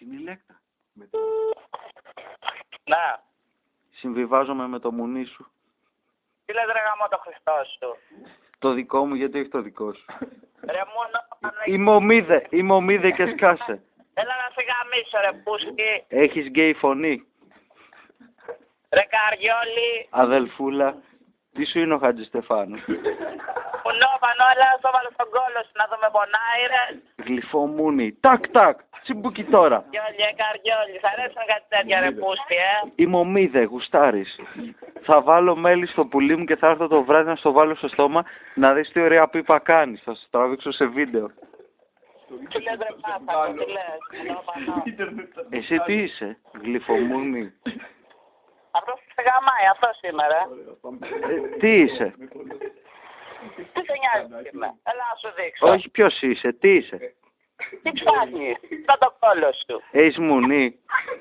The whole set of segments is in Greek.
Την ηλέκτρα. Ναι. Συμβιβάζομαι με το μουνί σου. Τι λες ρε γαμώ το Χριστό σου. Το δικό μου, γιατί όχι το δικό σου. Ρε μόνο... Είμαι ομίδε και σκάσε. Έλα να σε γαμίσω ρε πούσκι. Έχεις γκέι φωνή. Ρε καριόλι. Αδελφούλα, τι σου είναι ο Χατζηστεφάνου. Πουνόβανο, έλα να στο βάλω στον κόλο σου να δω με πονάει ρε. Γλυφό μουνί. Τάκ τάκ. Τσιμπούκι τώρα. Καριόλι, καριόλι. Σ' αρέσουν κάτι τέτοια ρε πούσκι Είμαι ομίδε, γουστάρεις. Θα βάλω μέλι στο πουλί μου και θα έρθω το βράδυ να στο βάλω στο στόμα να δεις τι ωραία πίπα κάνεις. Θα σου τραβήξω σε βίντεο. Τι λες ρε πάσα, τι λες. Εσύ τι είσαι, γλυφομούνι. Αυτός σε γαμάει, αυτός είμαι ρε. Τι είσαι. Τι σε νοιάζει είμαι. Έλα να σου δείξω. Όχι ποιος είσαι, τι είσαι. Τι ψάχνεις, θα το κόλο σου. Έχεις μουνί.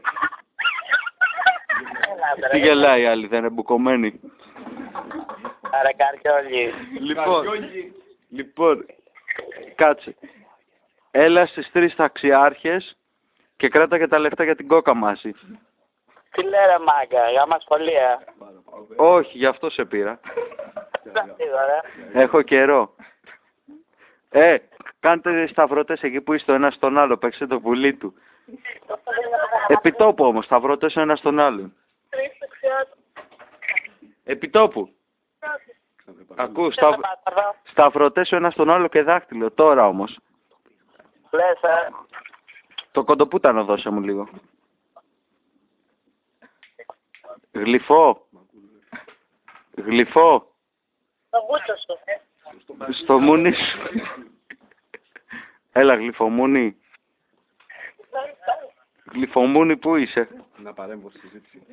Έλα Τι ρε. γελάει η άλλη, δεν είναι μπουκωμένη. Άρα καριόλι. Λοιπόν, κάτσε. Έλα στις 3 ταξιάρχες και κράτα και τα λεφτά για την κόκα μάση. Τι λέει ρε μάγκα, για μας πολύ Όχι, γι' αυτό σε πήρα. ρε. Έχω καιρό. Κάντε σταυρωτές εκεί που είστε ο ένας στον άλλο, παίξτε το πουλί του. Επιτόπου όμως, σταυρωτές ο ένας στον άλλον. Επιτόπου. Ακούς, σταυρωτές ο ένας στον άλλο και δάχτυλο, τώρα όμως. Λες Το κοντοπούτανο δώσε μου λίγο. Γλυφό. Γλυφό. το γούτσο σου. Στο μουνί σου. Έλα γλυφομούνι. Γλυφομούνι που είσαι. Να παρέμβω στη συζήτηση.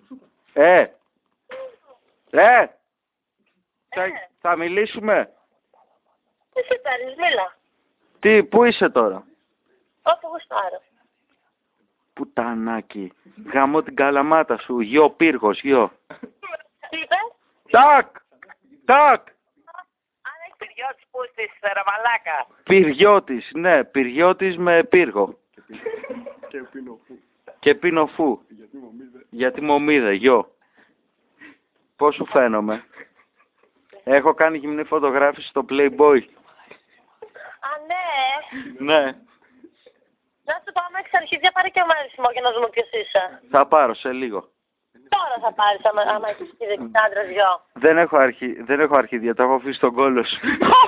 Θα μιλήσουμε. Εσύ παίρνεις, μίλα. Τι, πού είσαι τώρα. Όπου γουστάρω. Πουτανάκι. Γαμώ την καλαμάτα σου. Γιο πύργος, γιο. Τι είπες? Τάκ! Τάκ! Αν έχεις πυριώτης που είσαι ρε μαλάκα. Πυριώτης, ναι. Πυριώτης με πύργο. Και πίνω φου. Και πίνω φου. Γιατί μου μίδε. Γιατί μομίδε, γιο. Πώς σου φαίνομαι. Έχω κάνει γυμνή φωτογράφηση στο Playboy. Α, ναι. Ναι. Να σου πάμε εξ αρχής για πάρε και μαρισμό για να δούμε ποιος είσαι. Θα πάρω σε λίγο. Τώρα θα πάρεις άμα έχεις και άντρες δυο. Δεν έχω αρχίδια, το έχω αφήσει στον κόλο σου.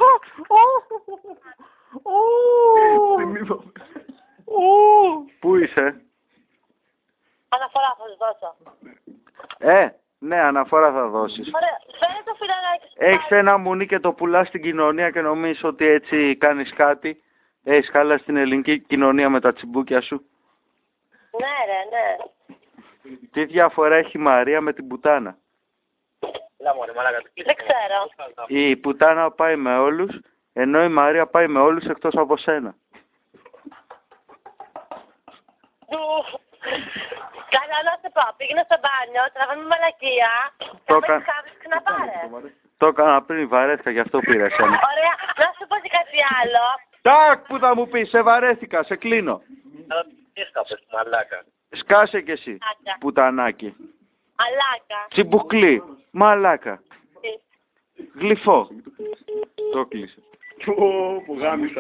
Πού είσαι? Αναφορά θα σου δώσω. Ναι, αναφορά θα δώσεις. Ωραία, φέρε το φιλαράκι σου. Έχεις ένα μουνί και το πουλάς στην κοινωνία και νομίζεις ότι έτσι κάνεις κάτι. Έχεις χάλα στην ελληνική κοινωνία με τα τσιμπούκια σου. Ναι ρε, ναι. Τι διαφορά έχει η Μαρία με την πουτάνα. Δεν ξέρω. Η πουτάνα πάει με όλους, ενώ η Μαρία πάει με όλους εκτός από σένα. Καλά να σε πω, πήγαινε στο μπάνιο, τραβάμε μαλακία και αν έχεις χάβεις ξαναπάρε. Το έκανα πριν, βαρέθηκα, γι' αυτό πήρα εσένα. Ωραία, να σου πω και κάτι άλλο. Τάκ, που θα μου πεις, σε βαρέθηκα, σε κλείνω. Τι σκάπες, μαλάκα. Σκάσε κι εσύ, πουτανάκι. Μαλάκα. Τσιμπουκλή, μαλάκα. Γλυφό. Το κλείσε. Που γάμισα.